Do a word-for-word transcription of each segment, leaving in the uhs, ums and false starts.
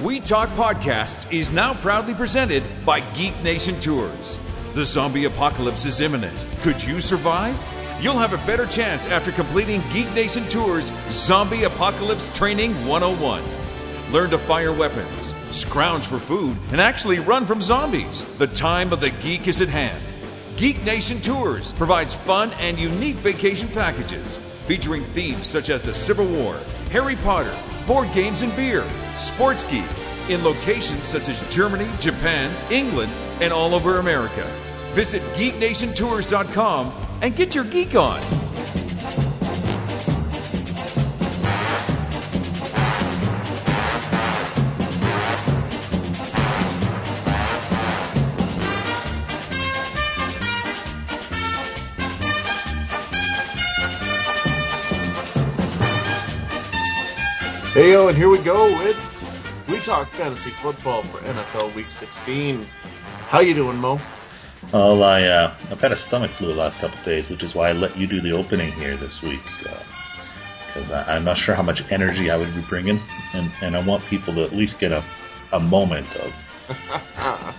We Talk Podcasts is now proudly presented by Geek Nation Tours. The zombie apocalypse is imminent. Could you survive? You'll have a better chance after completing Geek Nation Tours Zombie Apocalypse Training one oh one. Learn to fire weapons, scrounge for food, and actually run from zombies. The time of the geek is at hand. Geek Nation Tours provides fun and unique vacation packages featuring themes such as the Civil War, Harry Potter, board games and beer, sports geeks in locations such as Germany, Japan, England, and all over America. Visit geek nation tours dot com and get your geek on. Hey, yo, and here we go. It's We Talk Fantasy Football for N F L Week sixteen. How you doing, Mo? Well, I, uh, I've had a stomach flu the last couple of days, which is why I let you do the opening here this week. Because uh, I'm not sure how much energy I would be bringing, and, and I want people to at least get a, a moment of...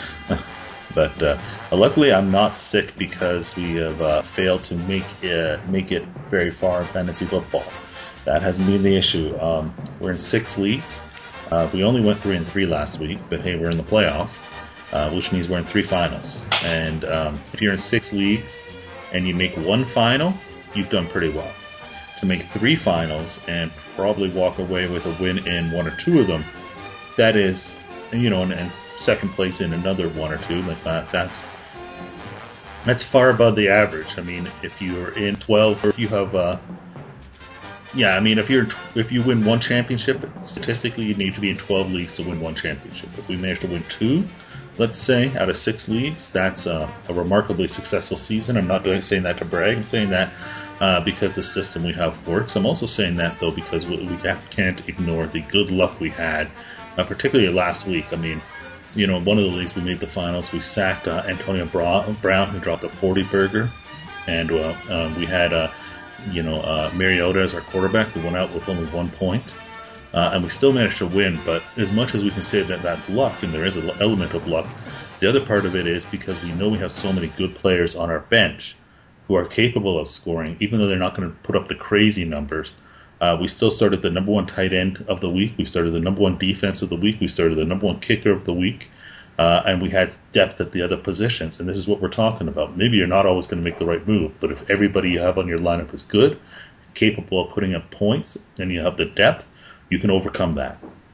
But uh, luckily, I'm not sick because we have uh, failed to make uh, make it very far in fantasy football. That hasn't been the issue. Um, we're in six leagues. Uh, we only went three and three last week, but hey, we're in the playoffs, uh, which means we're in three finals. And um, if you're in six leagues and you make one final, you've done pretty well. To make three finals and probably walk away with a win in one or two of them, that is, you know, and, and second place in another one or two, like that, that's that's far above the average. I mean, if you're in twelve, or if you have uh, Yeah, I mean, if you're if you win one championship, statistically you need to be in twelve leagues to win one championship. If we manage to win two, let's say, out of six leagues, that's uh, a remarkably successful season. I'm not doing, saying that to brag. I'm saying that uh, because the system we have works. I'm also saying that, though, because we, we can't ignore the good luck we had, uh, particularly last week. I mean, you know, in one of the leagues we made the finals, we sacked uh, Antonio Brown, who dropped a forty burger, and uh, uh, we had... Uh, You know, uh, Mariota as our quarterback, who went out with only one point, uh, and we still managed to win. But as much as we can say that that's luck, and there is an element of luck, the other part of it is because we know we have so many good players on our bench who are capable of scoring, even though they're not going to put up the crazy numbers. Uh, we still started the number one tight end of the week. We started the number one defense of the week. We started the number one kicker of the week. Uh, and we had depth at the other positions, and this is what we're talking about. Maybe you're not always going to make the right move, but if everybody you have on your lineup is good, capable of putting up points, and you have the depth, you can overcome that.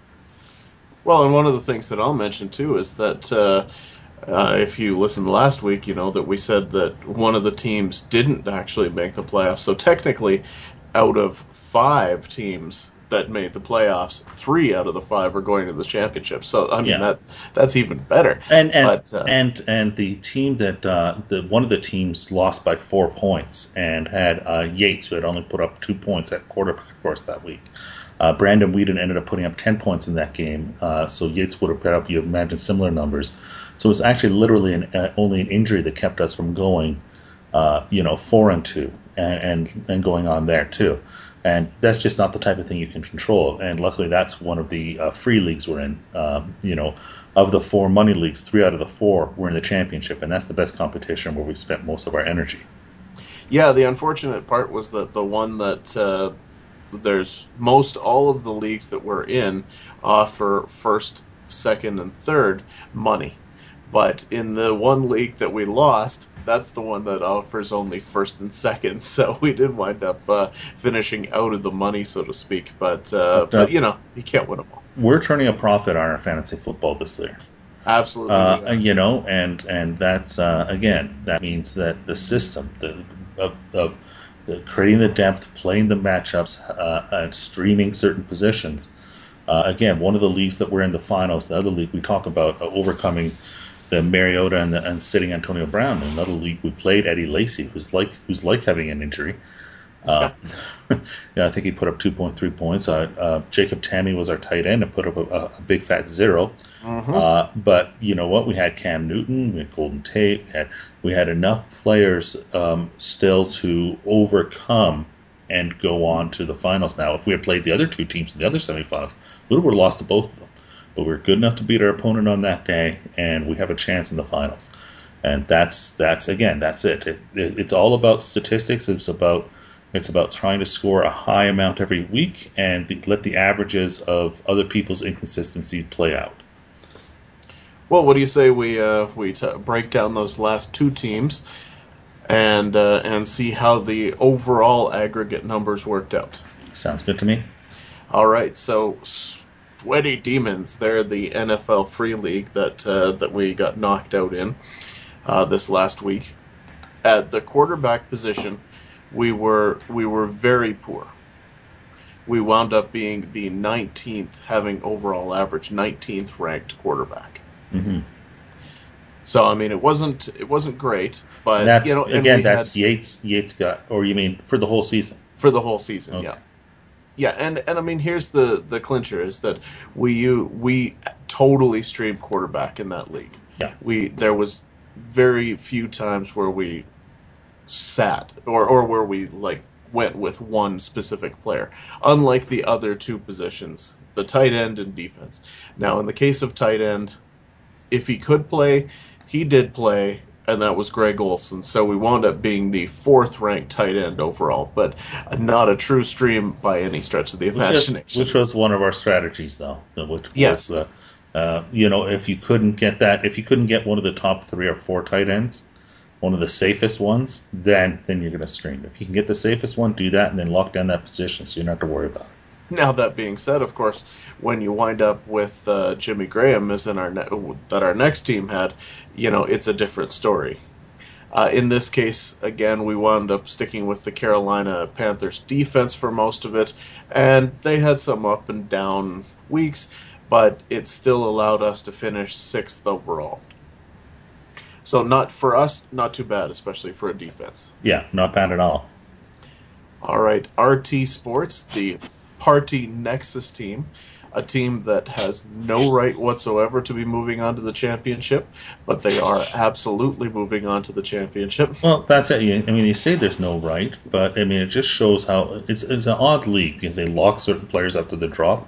Well, and one of the things that I'll mention, too, is that uh, uh, if you listened last week, you know that we said that one of the teams didn't actually make the playoffs. So technically, out of five teams that made the playoffs, three out of the five are going to the championship. So I mean yeah. that that's even better. And and but, uh, and, and the team that uh, the one of the teams lost by four points and had uh, Yates, who had only put up two points at quarterback for us that week. Uh, Brandon Whedon ended up putting up ten points in that game. Uh, so Yates would have put up, you imagine, similar numbers. So it's actually literally an, uh, only an injury that kept us from going, uh, you know, four and two, and, and and going on there too. And that's just not the type of thing you can control. And luckily, that's one of the uh, free leagues we're in. Um, you know, of the four money leagues, three out of the four were in the championship, and that's the best competition where we spent most of our energy. Yeah, the unfortunate part was that the one that uh, there's most all of the leagues that we're in offer first, second, and third money. But in the one league that we lost, that's the one that offers only first and second. So we did wind up uh, finishing out of the money, so to speak. But, uh, but, uh, but, you know, you can't win them all. We're turning a profit on our fantasy football this year. Absolutely. Uh, yeah. You know, and and that's, uh, again, that means that the system, the of, of the creating the depth, playing the matchups, uh, and streaming certain positions. Uh, again, one of the leagues that we're in the finals, the other league we talk about uh, overcoming the Mariota and, the, and sitting Antonio Brown. In another league, we played Eddie Lacy, who's like who's like having an injury. Uh, yeah, I think he put up two point three points. Uh, uh, Jacob Tammy was our tight end and put up a, a big fat zero. Mm-hmm. Uh, but you know what? We had Cam Newton, we had Golden Tate, we had, we had enough players um, still to overcome and go on to the finals. Now, if we had played the other two teams in the other semifinals, we would have lost to both of them. but we're good enough to beat our opponent on that day, and we have a chance in the finals. And that's that's again, that's it. It, it it's all about statistics. It's about it's about trying to score a high amount every week and the, let the averages of other people's inconsistency play out. Well, what do you say we uh, we t- break down those last two teams and uh, and see how the overall aggregate numbers worked out? Sounds good to me. All right, so Sweaty Demons, they're the N F L Free League that uh, that we got knocked out in uh, this last week. At the quarterback position, we were we were very poor. We wound up being the nineteenth, having overall average nineteenth ranked quarterback. Mm-hmm. So I mean, it wasn't it wasn't great, but And that's you know, and again we that's had, Yates Yates got, or you mean for the whole season? for the whole season, Okay. yeah. Yeah, and, and I mean, here's the, the clincher is that we you, we totally streamed quarterback in that league. Yeah. We there was very few times where we sat or, or where we like went with one specific player, unlike the other two positions, the tight end and defense. Now, in the case of tight end, if he could play, he did play, and that was Greg Olson. So we wound up being the fourth ranked tight end overall, but not a true stream by any stretch of the Which, is, imagination. which was one of our strategies, though. Which Yes. was, uh, uh, you know, if you couldn't get that, if you couldn't get one of the top three or four tight ends, one of the safest ones, then then you're going to stream. If you can get the safest one, do that, and then lock down that position, so you don't have to worry about it. Now, that being said, of course, when you wind up with uh, Jimmy Graham, as in our ne- that our next team had, you know, it's a different story. Uh, in this case, again, we wound up sticking with the Carolina Panthers defense for most of it, and they had some up and down weeks, but it still allowed us to finish sixth overall. So not for us, not too bad, especially for a defense. Yeah, not bad at all. All right, R T Sports, the Party Nexus team, a team that has no right whatsoever to be moving on to the championship, but they are absolutely moving on to the championship. Well, that's it. You- I mean, you say there's no right, but I mean, it just shows how it's it's an odd league because they lock certain players after the drop.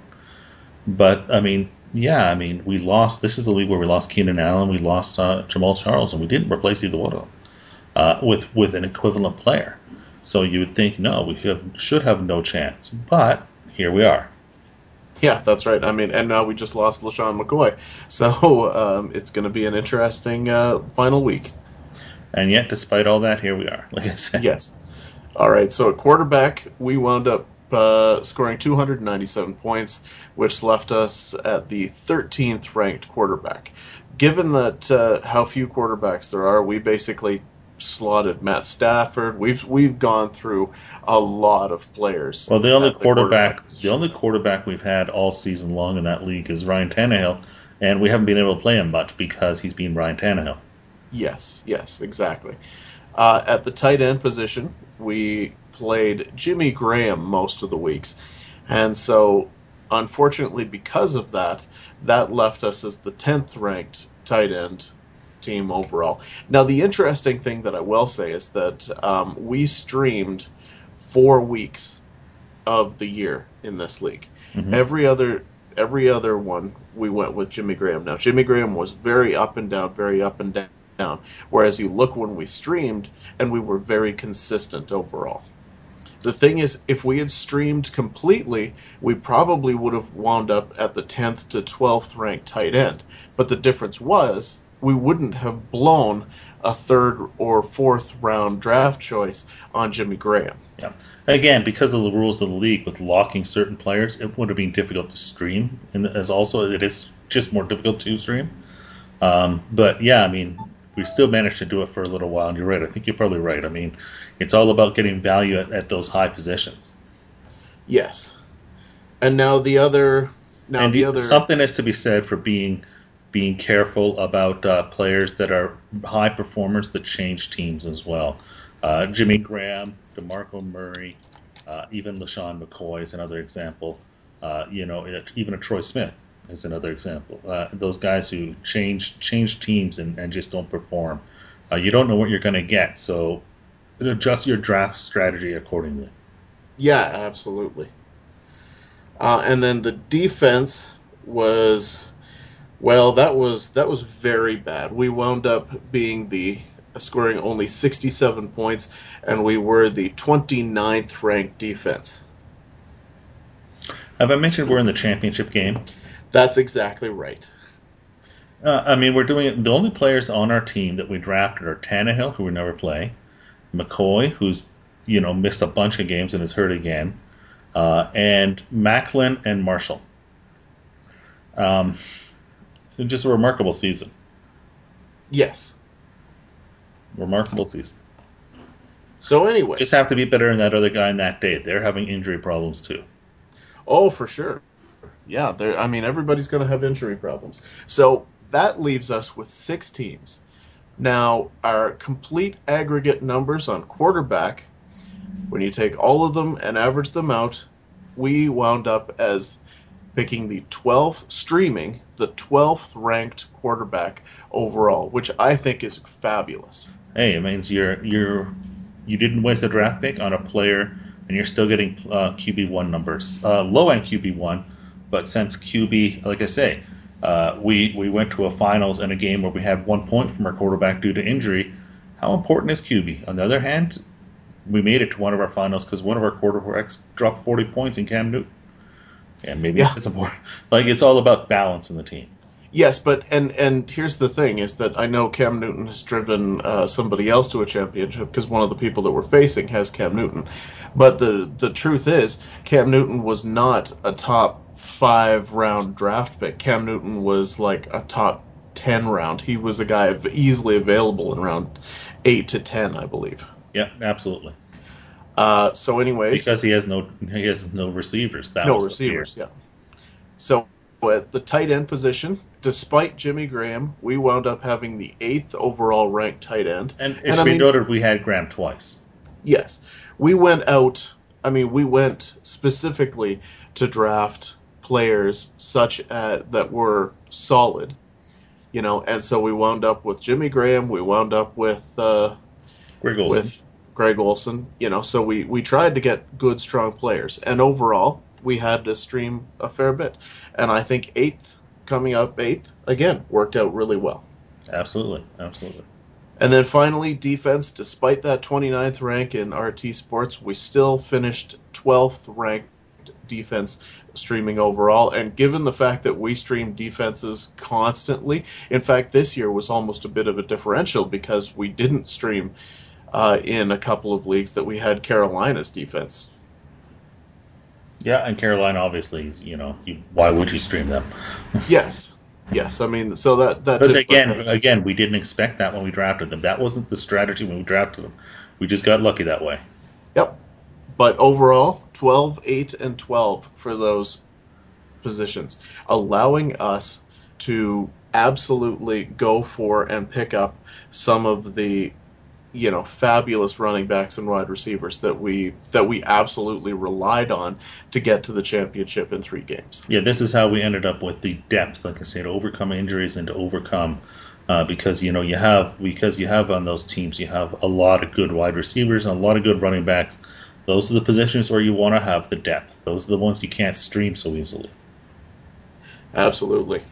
But I mean, yeah, I mean, we lost. This is the league where we lost Keenan Allen, we lost uh, Jamal Charles, and we didn't replace either one of them uh, with with an equivalent player. So you would think, no, we should should have no chance, but here we are. Yeah, that's right. I mean, and now we just lost LaShawn McCoy. So um, it's going to be an interesting uh, final week. And yet, despite all that, here we are. Like I said, Yes. All right, so at quarterback, we wound up uh, scoring two hundred ninety-seven points, which left us at the thirteenth ranked quarterback. Given that uh, how few quarterbacks there are, we basically slotted Matt Stafford. We've we've gone through a lot of players. well, the only at the quarterback, position. the only quarterback we've had all season long in that league is Ryan Tannehill, and we haven't been able to play him much because he's been Ryan Tannehill. Yes, yes, exactly. Uh, at the tight end position, we played Jimmy Graham most of the weeks. And so, unfortunately, because of that, that left us as the tenth ranked tight end team overall. Now, the interesting thing that I will say is that um, we streamed four weeks of the year in this league. Mhm. Every other every other one, we went with Jimmy Graham. Now, Jimmy Graham was very up and down, very up and down. Whereas you look when we streamed, and we were very consistent overall. The thing is, if we had streamed completely, we probably would have wound up at the tenth to twelfth ranked tight end. But the difference was, we wouldn't have blown a third or fourth round draft choice on Jimmy Graham. Yeah. Again, because of the rules of the league with locking certain players, it would have been difficult to stream, and as also it is just more difficult to stream. Um, but yeah, I mean, we still managed to do it for a little while, and you're right. I think you're probably right. I mean, it's all about getting value at, at those high positions. Yes. And now the other... Now and the the, other... something is to be said for being being careful about uh, players that are high performers that change teams as well. Uh, Jimmy Graham, DeMarco Murray, uh, even LaShawn McCoy is another example. Uh, you know, it, even a Troy Smith is another example. Uh, those guys who change change teams and, and just don't perform. Uh, you don't know what you're going to get, so adjust your draft strategy accordingly. Yeah, absolutely. Uh, and then the defense was Well, that was that was very bad. We wound up being the scoring only sixty-seven points, and we were the twenty-ninth ranked defense. Have I mentioned we're in the championship game? That's exactly right. Uh, I mean, we're doing it. The only players on our team that we drafted are Tannehill, who we never play, McCoy, who's you know missed a bunch of games and is hurt again, uh, and Macklin and Marshall. Um, just a remarkable season. Yes. Remarkable season. So anyway, just have to be better than that other guy in that day. They're having injury problems too. Oh, for sure. Yeah, I mean, everybody's going to have injury problems. So that leaves us with six teams. Now, our complete aggregate numbers on quarterback, when you take all of them and average them out, we wound up as picking the twelfth, streaming, the twelfth ranked quarterback overall, which I think is fabulous. Hey, it means you're you're you didn't waste a draft pick on a player, and you're still getting uh, Q B one numbers, uh, low end Q B one. But since Q B, like I say, uh, we we went to a finals in a game where we had one point from our quarterback due to injury. How important is Q B? On the other hand, we made it to one of our finals because one of our quarterbacks dropped forty points in Cam Newton. And maybe yeah. it's important. Like, it's all about balance in the team. Yes, but and and here's the thing: is that I know Cam Newton has driven uh, somebody else to a championship because one of the people that we're facing has Cam Newton. But the the truth is, Cam Newton was not a top five round draft pick. Cam Newton was like a top ten round. He was a guy easily available in round eight to ten, I believe. Yeah, absolutely. Uh, so, anyways, because he has no he has no receivers. That no receivers. Yeah. So at the tight end position, despite Jimmy Graham, we wound up having the eighth overall ranked tight end. And it should be noted we had Graham twice. Yes, we went out. I mean, we went specifically to draft players such as, that were solid, you know, and so we wound up with Jimmy Graham. We wound up with uh, Greg Olsen. with Greg Olsen, you know. So we we tried to get good, strong players, and overall we had to stream a fair bit. And I think eighth, coming up eighth again, worked out really well. Absolutely, absolutely. And then finally, defense. Despite that twenty-ninth rank in R T Sports, we still finished twelfth ranked defense streaming overall. And given the fact that we stream defenses constantly, in fact, this year was almost a bit of a differential because we didn't stream uh, in a couple of leagues that we had Carolina's defense. Yeah, and Carolina, obviously, you know, you, why would you stream them? Yes. Yes, I mean, so that... that but again, again, we didn't expect that when we drafted them. That wasn't the strategy when we drafted them. We just got lucky that way. Yep. But overall, twelve, eight, and twelve for those positions, allowing us to absolutely go for and pick up some of the, you know, fabulous running backs and wide receivers that we that we absolutely relied on to get to the championship in three games. Yeah, this is how we ended up with the depth, like I said, to overcome injuries and to overcome uh, because you know you have because you have on those teams you have a lot of good wide receivers and a lot of good running backs. Those are the positions where you want to have the depth. Those are the ones you can't stream so easily. Absolutely.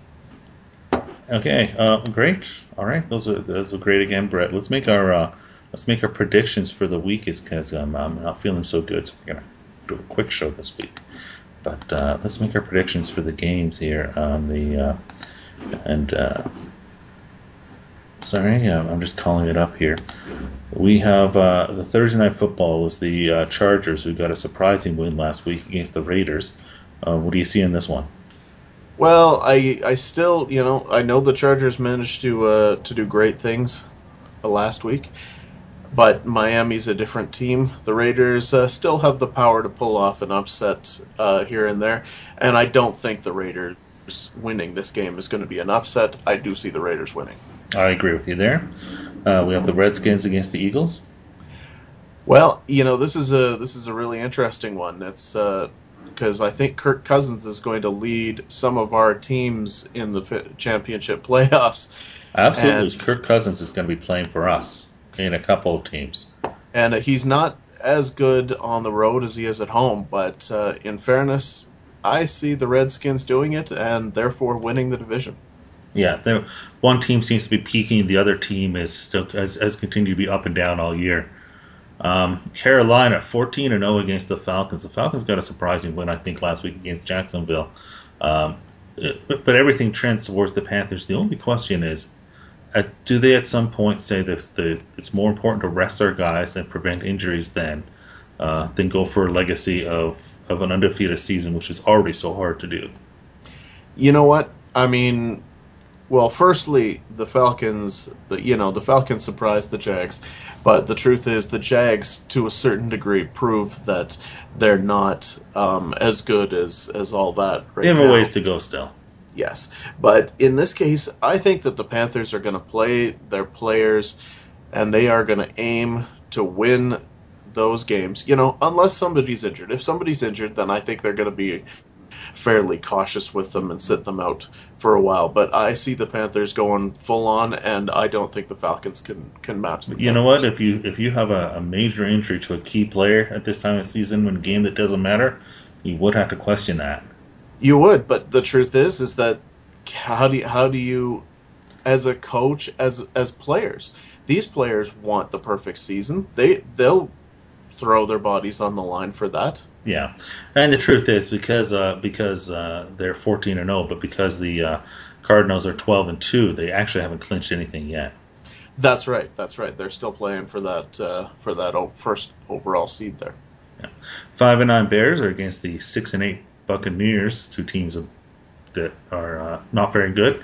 Okay, uh, great. All right, those are those are great again, Brett. Let's make our uh, let's make our predictions for the week, is because um, I'm not feeling so good, so we're gonna do a quick show this week. But uh, let's make our predictions for the games here on the uh, and uh, sorry, uh, I'm just calling it up here. We have uh, the Thursday Night Football was the uh, Chargers, who got a surprising win last week against the Raiders. Uh, what do you see in this one? Well, I I still, you know, I know the Chargers managed to uh, to do great things uh, last week, but Miami's a different team. The Raiders uh, still have the power to pull off an upset uh, here and there, and I don't think the Raiders winning this game is going to be an upset. I do see the Raiders winning. I agree with you there. Uh, we have the Redskins against the Eagles. Well, you know, this is a this is a really interesting one. It's because uh, I think Kirk Cousins is going to lead some of our teams in the f- championship playoffs. Absolutely, and, Kirk Cousins is going to be playing for us in a couple of teams. And uh, he's not as good on the road as he is at home, but uh, in fairness, I see the Redskins doing it and therefore winning the division. Yeah, the, one team seems to be peaking, the other team is still has, has continued to be up and down all year. Um, Carolina fourteen and oh against the Falcons. The Falcons got a surprising win, I think, last week against Jacksonville. Um, but, but everything trends towards the Panthers. The only question is, uh, do they at some point say that the it's more important to rest our guys and prevent injuries than uh, than go for a legacy of, of an undefeated season, which is already so hard to do? You know what? I mean, well, firstly, the Falcons, the, you know, the Falcons surprised the Jags, but the truth is the Jags, to a certain degree, prove that they're not um, as good as, as all that right They have now. a ways to go still. Yes, but in this case, I think that the Panthers are going to play their players, and they are going to aim to win those games, you know, unless somebody's injured. If somebody's injured, then I think they're going to be fairly cautious with them and sit them out for a while. But I see the Panthers going full on, and I don't think the Falcons can, can match the Panthers. You know what? If you if you have a, a major injury to a key player at this time of season in a game that doesn't matter, you would have to question that. You would, but the truth is, is that how do you, how do you, as a coach, as as players, these players want the perfect season. They they'll throw their bodies on the line for that. Yeah, and the truth is, because uh, because uh, they're fourteen and oh, but because the uh, Cardinals are twelve and two, they actually haven't clinched anything yet. That's right. That's right. They're still playing for that uh, for that o- first overall seed there. Yeah. Five and nine Bears are against the six and eight Buccaneers, two teams of, that are uh, not very good.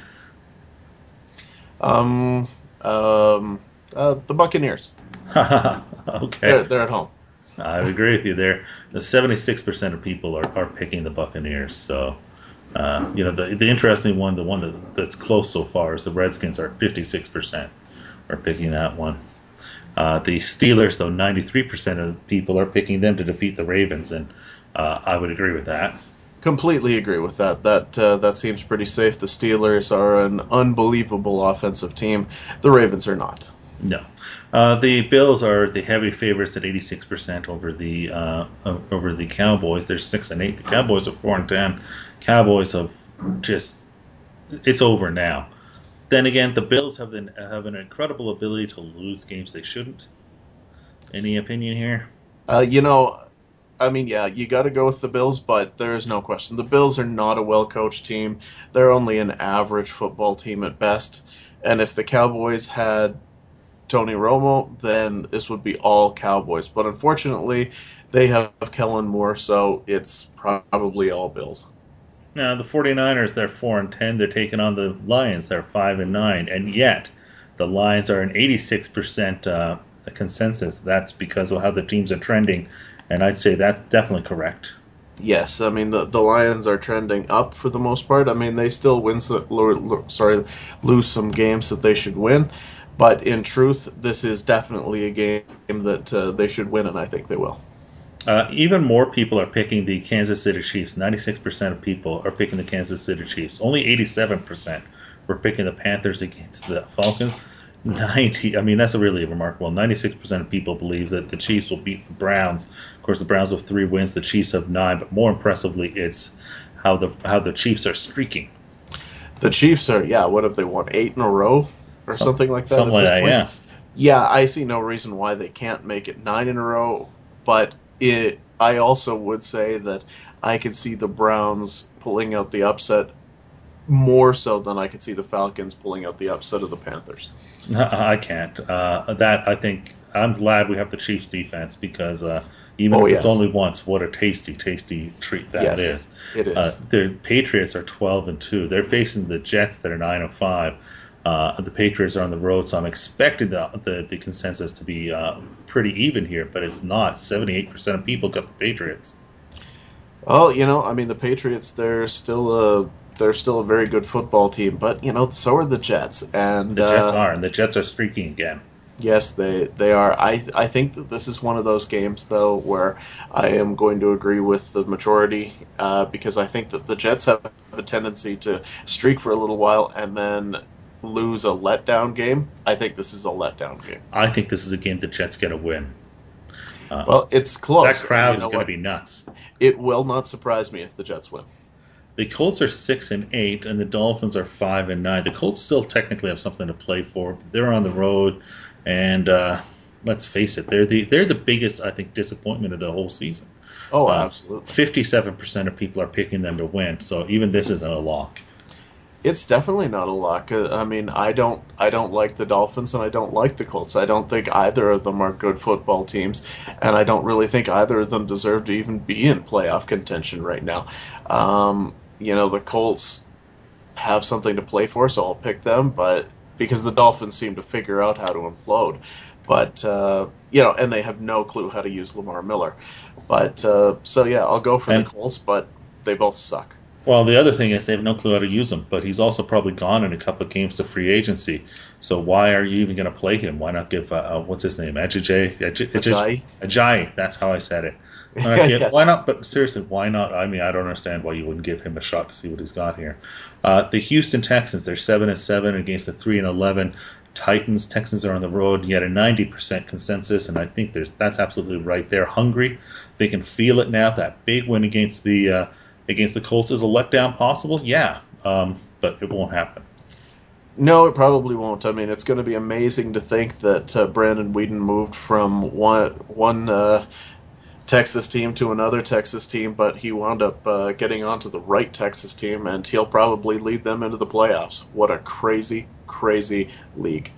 Um, um, uh, the Buccaneers. Okay, They're they're at home. I would agree with you there. The seventy-six percent of people are, are picking the Buccaneers. So, uh, you know, the the interesting one, the one that, that's close so far, is the Redskins are fifty-six percent are picking that one. Uh, the Steelers, though, ninety-three percent of people are picking them to defeat the Ravens, and uh, I would agree with that. Completely agree with that. That uh, that seems pretty safe. The Steelers are an unbelievable offensive team. The Ravens are not. No. Uh, the Bills are the heavy favorites at eighty-six percent over the uh, over the Cowboys. They're six and eight. The Cowboys are four and ten. Cowboys have just it's over now. Then again, the Bills have an have an incredible ability to lose games they shouldn't. Any opinion here? Uh, you know, I mean, yeah, you got to go with the Bills, but there is no question. The Bills are not a well-coached team. They're only an average football team at best. And if the Cowboys had Tony Romo, then this would be all Cowboys. But unfortunately, they have Kellen Moore, so it's probably all Bills. Now, the 49ers, they're four and ten. They're taking on the Lions. They're five and nine. And yet, the Lions are an eighty-six percent uh, consensus. That's because of how the teams are trending. And I'd say that's definitely correct. Yes, I mean, the, the Lions are trending up for the most part. I mean, they still win, so, sorry, lose some games that they should win. But in truth, this is definitely a game that uh, they should win, and I think they will. Uh, even more people are picking the Kansas City Chiefs. ninety-six percent of people are picking the Kansas City Chiefs. Only eighty-seven percent were picking the Panthers against the Falcons. ninety, I mean, that's a really remarkable. ninety-six percent of people believe that the Chiefs will beat the Browns. Of course, the Browns have three wins, the Chiefs have nine, but more impressively, it's how the how the Chiefs are streaking. The Chiefs are, yeah, what have they won, eight in a row or Some, something like that? Something like that, yeah. Yeah, I see no reason why they can't make it nine in a row, but it, I also would say that I could see the Browns pulling out the upset more so than I could see the Falcons pulling out the upset of the Panthers. I can't. Uh, that I think I'm glad we have the Chiefs defense because uh, even oh, if yes. it's only once, what a tasty, tasty treat that yes, is. It is. Uh, the Patriots are twelve and two. They're facing the Jets that are nine and five. Uh, the Patriots are on the road, so I'm expecting the the, the consensus to be uh, pretty even here, but it's not. seventy-eight percent of people got the Patriots. Well, you know, I mean, the Patriots, they're still a they're still a very good football team, but you know, so are the Jets, and the Jets uh, are, and the Jets are streaking again. Yes, they they are. I I think that this is one of those games, though, where I am going to agree with the majority uh, because I think that the Jets have a tendency to streak for a little while and then lose a letdown game. I think this is a letdown game. I think this is a game the Jets get a win. Uh, well, it's close. That crowd you know is going to what? be nuts. It will not surprise me if the Jets win. The Colts are six and eight, and the Dolphins are five and nine. The Colts still technically have something to play for. They're on the road, and uh, let's face it, they're the they're the biggest, I think, disappointment of the whole season. Oh, uh, absolutely. Fifty-seven percent of people are picking them to win, so even this isn't a lock. It's definitely not a lock. Uh, I mean, I don't, I don't like the Dolphins, and I don't like the Colts. I don't think either of them are good football teams, and I don't really think either of them deserve to even be in playoff contention right now. Um, you know, the Colts have something to play for, so I'll pick them. But because the Dolphins seem to figure out how to implode, but uh, you know, and they have no clue how to use Lamar Miller. But uh, so yeah, I'll go for and- the Colts, but they both suck. Well, the other thing is they have no clue how to use him, but he's also probably gone in a couple of games to free agency. So why are you even going to play him? Why not give, uh, uh, what's his name, Ajayi? Ajayi? Ajayi, that's how I said it. Why not, give, Yes. why not, but seriously, why not? I mean, I don't understand why you wouldn't give him a shot to see what he's got here. Uh, the Houston Texans, they're seven and seven against the three and eleven Titans. Texans are on the road. You had a ninety percent consensus, and I think there's that's absolutely right. They're hungry. They can feel it now. That big win against the uh, against the Colts is a letdown possible? Yeah, um, but it won't happen. No, it probably won't. I mean, it's going to be amazing to think that uh, Brandon Weeden moved from one one uh, Texas team to another Texas team, but he wound up uh, getting onto the right Texas team, and he'll probably lead them into the playoffs. What a crazy, crazy league.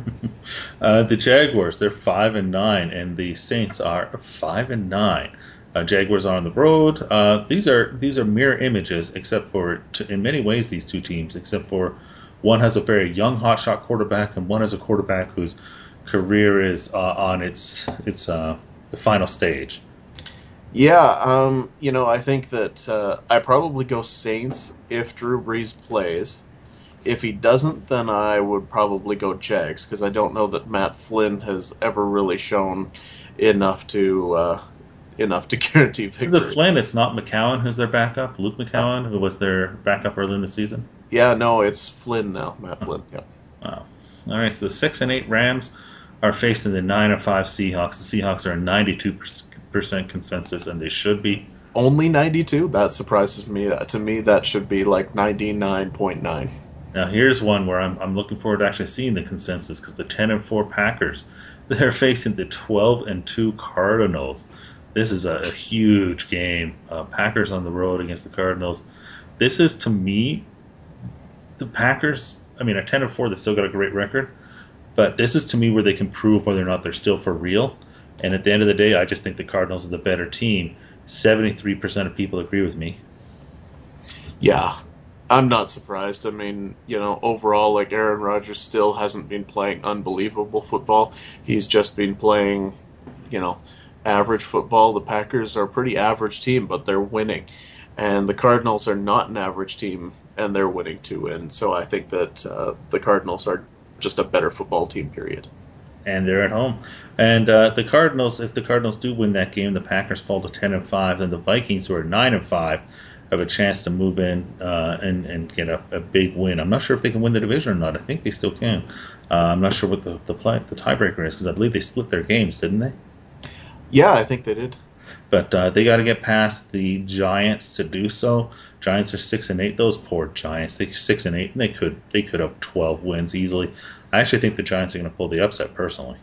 uh, the Jaguars, they're five and nine, and the Saints are five and nine. Uh, Jaguars are on the road. Uh, these are these are mirror images, except for t- in many ways these two teams, except for one has a very young hotshot quarterback, and one has a quarterback whose career is uh, on its its uh, final stage. Yeah, um, you know, I think that uh, I probably go Saints if Drew Brees plays. If he doesn't, then I would probably go Jags, because I don't know that Matt Flynn has ever really shown enough to uh, enough to guarantee victory. Is it Flynn? It's not McCown who's their backup. Luke McCown, who was their backup early in the season. Yeah, no, it's Flynn now, Matt Flynn. Yeah. Wow. All right, so the six and eight Rams are facing the nine and five Seahawks. The Seahawks are a ninety-two percent consensus, and they should be. Only ninety-two? That surprises me. To me, that should be like ninety-nine point nine. Now, here's one where I'm, I'm looking forward to actually seeing the consensus, because the ten and four Packers, they're facing the twelve and two Cardinals. This is a, a huge game. Uh, Packers on the road against the Cardinals. This is, to me, the Packers. I mean, at ten and four, they still got a great record, but this is to me where they can prove whether or not they're still for real. And at the end of the day, I just think the Cardinals are the better team. seventy-three percent of people agree with me. Yeah, I'm not surprised. I mean, you know, overall, like, Aaron Rodgers still hasn't been playing unbelievable football. He's just been playing, you know, average football. The Packers are a pretty average team, but they're winning. And the Cardinals are not an average team, and they're winning too. And so I think that uh, the Cardinals are just a better football team, period. And they're at home. And uh, the Cardinals, if the Cardinals do win that game, the Packers fall to ten and five, then the Vikings, who are nine and five, have a chance to move in uh, and and get a, a big win. I'm not sure if they can win the division or not. I think they still can. Uh, I'm not sure what the the, play, the tiebreaker is, because I believe they split their games, didn't they? Yeah, I think they did. But uh, they got to get past the Giants to do so. Giants are six and eight. Those poor Giants, they six and eight, and they could they could have twelve wins easily. I actually think the Giants are going to pull the upset personally.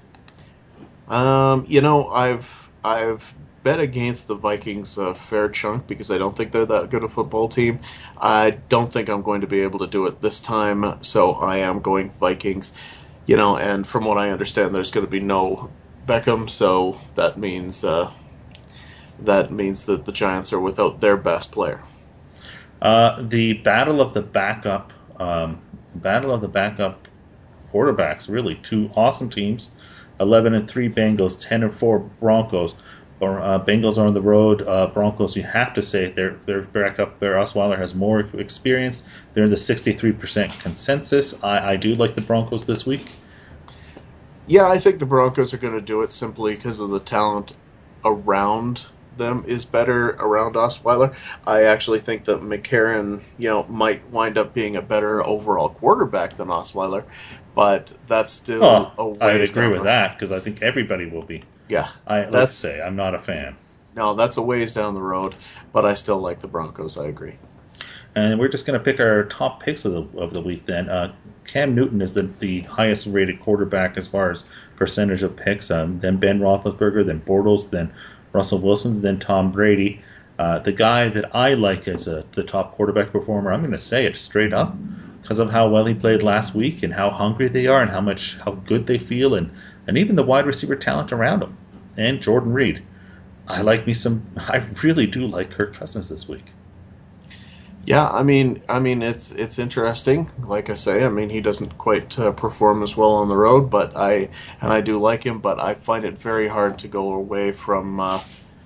Um, you know, I've I've bet against the Vikings a fair chunk because I don't think they're that good a football team. I don't think I'm going to be able to do it this time, so I am going Vikings. You know, and from what I understand, there's going to be no Beckham, so that means uh, that means that the Giants are without their best player. Uh, the battle of the backup, um, battle of the backup quarterbacks. Really, two awesome teams. Eleven and three Bengals, ten and four Broncos. Or uh, Bengals are on the road. Uh, Broncos, you have to say their their backup, their Osweiler has more experience. They're in the sixty-three percent consensus. I, I do like the Broncos this week. Yeah, I think the Broncos are going to do it simply because of the talent around them is better around Osweiler. I actually think that McCarron, you know, might wind up being a better overall quarterback than Osweiler, but that's still oh, a ways I'd agree down with the that because I think everybody will be. Yeah, I, let's that's say I'm not a fan. No, that's a ways down the road, but I still like the Broncos. I agree. And we're just going to pick our top picks of the of the week then. Uh, Cam Newton is the, the highest rated quarterback as far as percentage of picks. Um, then Ben Roethlisberger, then Bortles, then Russell Wilson, then Tom Brady. Uh, the guy that I like as a, the top quarterback performer, I'm going to say it straight up because of how well he played last week and how hungry they are and how much how good they feel and, and even the wide receiver talent around him. And Jordan Reed. I like me some. I really do like Kirk Cousins this week. Yeah, I mean, I mean, it's it's interesting. Like I say, I mean, he doesn't quite uh, perform as well on the road, but I and I do like him. But I find it very hard to go away from uh,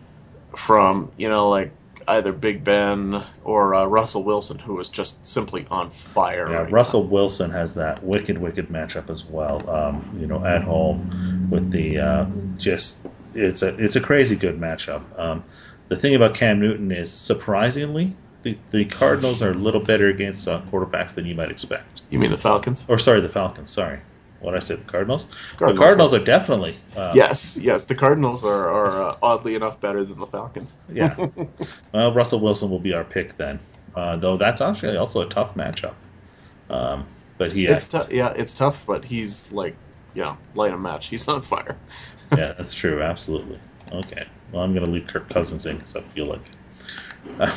from you know like either Big Ben or uh, Russell Wilson, who is just simply on fire. Yeah, right Russell now. Wilson has that wicked, wicked matchup as well. Um, you know, at home with the uh, just it's a it's a crazy good matchup. Um, the thing about Cam Newton is surprisingly. The, the Cardinals are a little better against uh, quarterbacks than you might expect. You mean the Falcons? Or sorry, the Falcons. Sorry, what I said, the Cardinals. Cardinals. The Cardinals are definitely. Uh, Yes, yes, the Cardinals are, are uh, oddly enough better than the Falcons. Yeah. Well, Russell Wilson will be our pick then, uh, though that's actually also a tough matchup. Um, but he. It's t- yeah, it's tough, but he's like, yeah, light a match. He's on fire. Yeah, that's true. Absolutely. Okay. Well, I'm going to leave Kirk Cousins in because I feel like. Uh,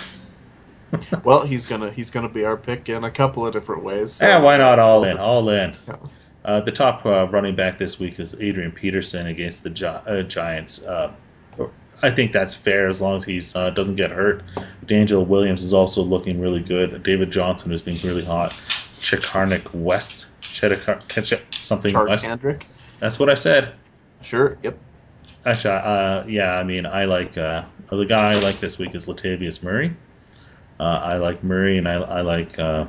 Well, he's gonna he's gonna be our pick in a couple of different ways. So yeah, why not all in? that's- All in. Yeah. Uh, the top uh, running back this week is Adrian Peterson against the Gi- uh, Giants. Uh, I think that's fair as long as he uh, doesn't get hurt. D'Angelo Williams is also looking really good. David Johnson is being really hot. Chekarnik West, Chetakar, Ch- something West. Charkandrick? That's what I said. Sure. Yep. Actually, uh, yeah, I mean, I like uh, the guy I like this week is Latavius Murray. Uh, I like Murray, and I, I like, uh,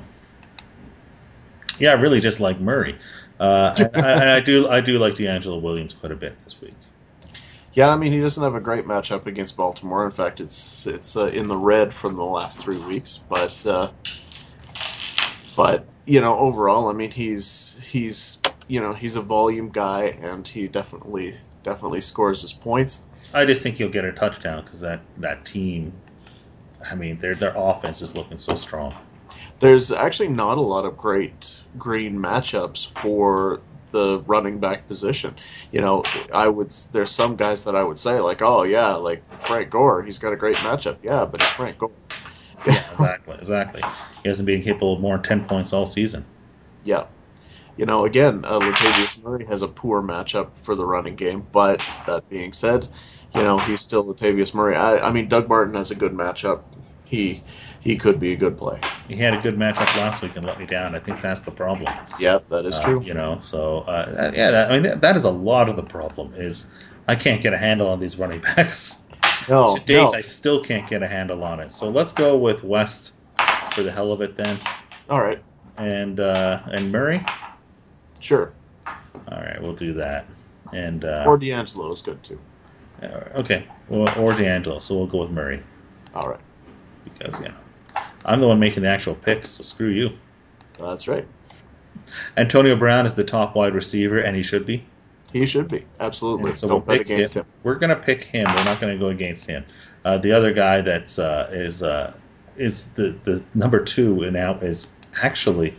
yeah, I really just like Murray. Uh, and, I, and I do, I do like D'Angelo Williams quite a bit this week. Yeah, I mean he doesn't have a great matchup against Baltimore. In fact, it's it's uh, in the red from the last three weeks. But uh, but you know overall, I mean he's he's you know he's a volume guy, and he definitely definitely scores his points. I just think he'll get a touchdown because that, that team, I mean, their their offense is looking so strong. There's actually not a lot of great green matchups for the running back position. You know, I would there's some guys that I would say like, oh yeah, like Frank Gore, he's got a great matchup. Yeah, but it's Frank Gore. Yeah, exactly, exactly. He hasn't been capable of more than ten points all season. Yeah. You know, again, uh, Latavius Murray has a poor matchup for the running game, but that being said, you know, he's still Latavius Murray. I, I mean, Doug Martin has a good matchup. He he could be a good play. He had a good matchup last week and let me down. I think that's the problem. Yeah, that is Uh, true. you know, so uh, yeah, that, I mean that, that is a lot of the problem. Is I can't get a handle on these running backs. No, to date, no. I still can't get a handle on it. So let's go with West for the hell of it then, All right, and uh, and Murray. sure. All right, we'll do that. And uh, Or D'Angelo is good too. uh, okay, or, or D'Angelo. So we'll go with Murray All right, because you know I'm the one making the actual picks. So screw you. that's right. Antonio Brown is the top wide receiver, and he should be. He should be absolutely. And so Don't we'll bet pick against him. him. We're going to pick him. We're not going to go against him. Uh, the other guy that's uh, is uh, is the, the number two and out is actually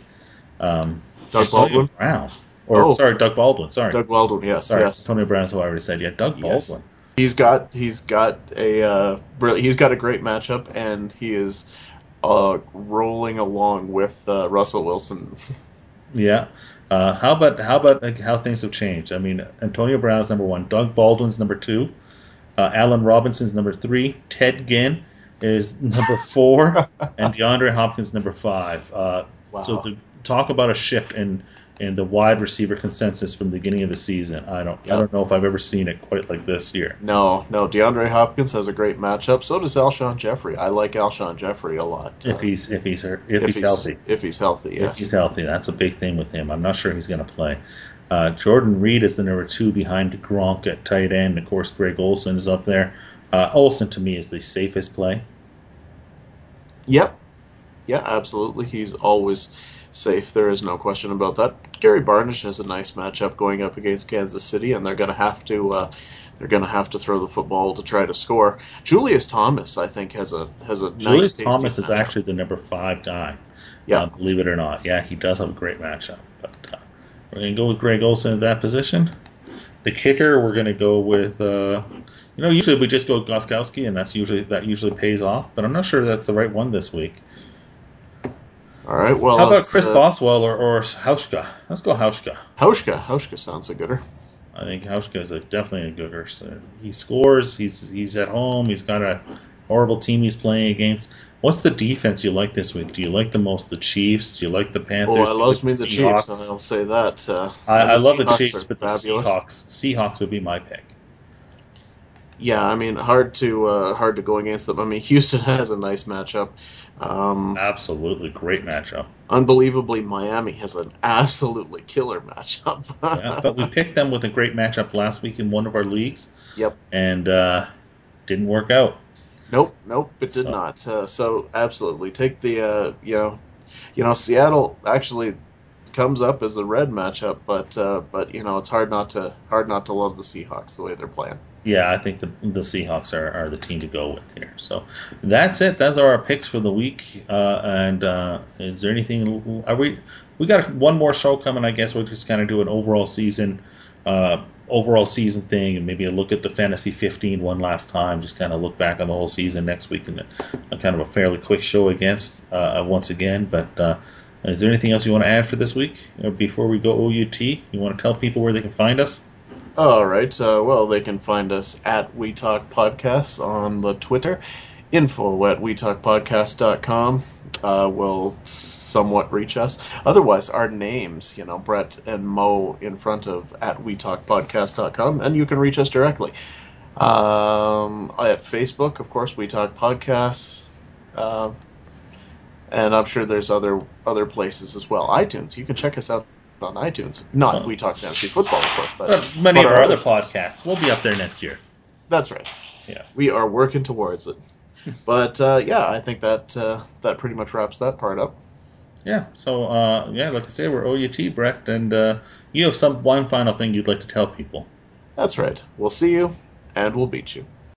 um, Doug Antonio Baldwin? Brown. Or Oh. sorry, Doug Baldwin. Sorry, Doug Baldwin, yes, sorry. yes. Antonio Brown is who I already said. Yeah, Doug Yes. Baldwin. He's got he's got a uh, brilliant, he's got a great matchup, and he is uh, rolling along with uh, Russell Wilson. Yeah. Uh, how about how about like, how things have changed? I mean, Antonio Brown is number one. Doug Baldwin's number two. Uh, Allen Robinson's number three. Ted Ginn is number four, and DeAndre Hopkins number five. Uh, Wow. So to talk about a shift in, in the wide receiver consensus from the beginning of the season, I don't Yeah. I don't know if I've ever seen it quite like this year. No, no, DeAndre Hopkins has a great matchup. So does Alshon Jeffrey. I like Alshon Jeffrey a lot. If uh, he's if he's hurt, if, if he's, healthy. If he's healthy, yes. If he's healthy, that's a big thing with him. I'm not sure he's going to play. Uh, Jordan Reed is the number two behind Gronk at tight end. Of course, Greg Olsen is up there. Uh, Olsen, to me, is the safest play. Yep. Yeah, absolutely. He's always safe. There is no question about that. Gary Barnish has a nice matchup going up against Kansas City, and they're going to have to uh, they're going to have to throw the football to try to score. Julius Thomas, I think, has a has a Julius nice. Thomas is matchup. actually the number five guy. Yeah, uh, believe it or not. Yeah, he does have a great matchup. But uh, we're going to go with Greg Olsen in that position. The kicker, we're going to go with. Uh, you know, usually we just go Gostkowski, and that's usually that usually pays off. But I'm not sure that's the right one this week. All right. Well, how about Chris uh, Boswell or, or Hauschka? Let's go Hauschka. Hauschka. Hauschka sounds a gooder. I think Hauschka is a, definitely a gooder. So he scores. He's he's at home. He's got a horrible team he's playing against. What's the defense you like this week? Do you like the most the Chiefs? Do you like the Panthers? Oh, I love like me the Chiefs, and I'll say that. Uh, I, I love the Seahawks Chiefs, are but the fabulous. Seahawks. Seahawks would be my pick. Yeah, I mean, hard to uh, hard to go against them. I mean, Houston has a nice matchup. Um, Absolutely great matchup. unbelievably, Miami has an absolutely killer matchup. Yeah, but we picked them with a great matchup last week in one of our leagues. Yep. And uh, didn't work out. Nope, nope, it did So- not. Uh, so absolutely, take the uh, you know, you know, Seattle actually comes up as a red matchup, but uh, but you know, it's hard not to hard not to love the Seahawks the way they're playing. Yeah, I think the the Seahawks are, are the team to go with here. So that's it. Those are our picks for the week. Uh, and uh, is there anything? Are we? We got one more show coming. I guess we'll just kind of do an overall season, uh, overall season thing, and maybe a look at the Fantasy fifteen one last time. Just kind of look back on the whole season next week, and a, a kind of a fairly quick show against uh, once again. But uh, is there anything else you want to add for this week or before we go O U T? You want to tell people where they can find us? All right. Uh, well, they can find us at We Talk Podcasts on the Twitter. Info at we talk podcast dot com uh, will somewhat reach us. Otherwise, our names, you know, Brett and Mo in front of at we talk podcast dot com, and you can reach us directly. Um, at Facebook, of course, We Talk Podcasts. Uh, and I'm sure there's other other places as well. iTunes, you can check us out on iTunes. Not Oh. We Talk Fantasy Football, of course, but, Uh, many but of our other shows. podcasts. We'll be up there next year. That's right. Yeah. We are working towards it. But uh, yeah, I think that uh, that pretty much wraps that part up. Yeah, so, uh, yeah, like I say, we're O U T, Brett, and uh, you have some one final thing you'd like to tell people. That's right. We'll see you, and we'll beat you.